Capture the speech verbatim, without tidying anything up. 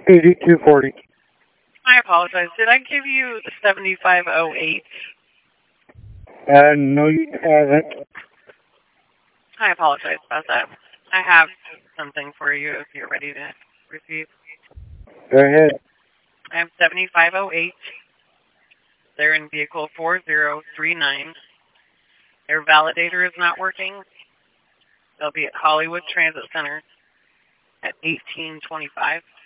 eighty-two forty. I apologize. Did I give you seventy-five oh eight? Uh, no, you haven't. I apologize about that. I have something for you if you're ready to receive. Go ahead. I have seventy-five oh eight. They're in vehicle four zero three nine. Their validator is not working. They'll be at Hollywood Transit Center at eighteen twenty-five.